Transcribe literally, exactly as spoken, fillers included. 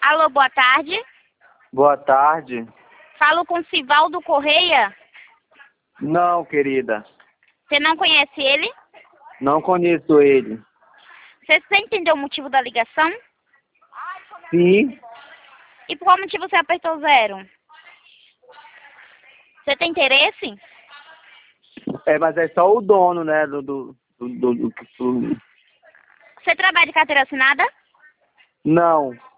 Alô, boa tarde. Boa tarde. Falo com Sivaldo Correia. Não, querida. Você não conhece ele? Não conheço ele. Você, você entendeu o motivo da ligação? Sim. E por qual motivo você apertou zero? Você tem interesse? É, mas é só o dono, né? Do, do, do, do, do- Você trabalha de carteira assinada? Não.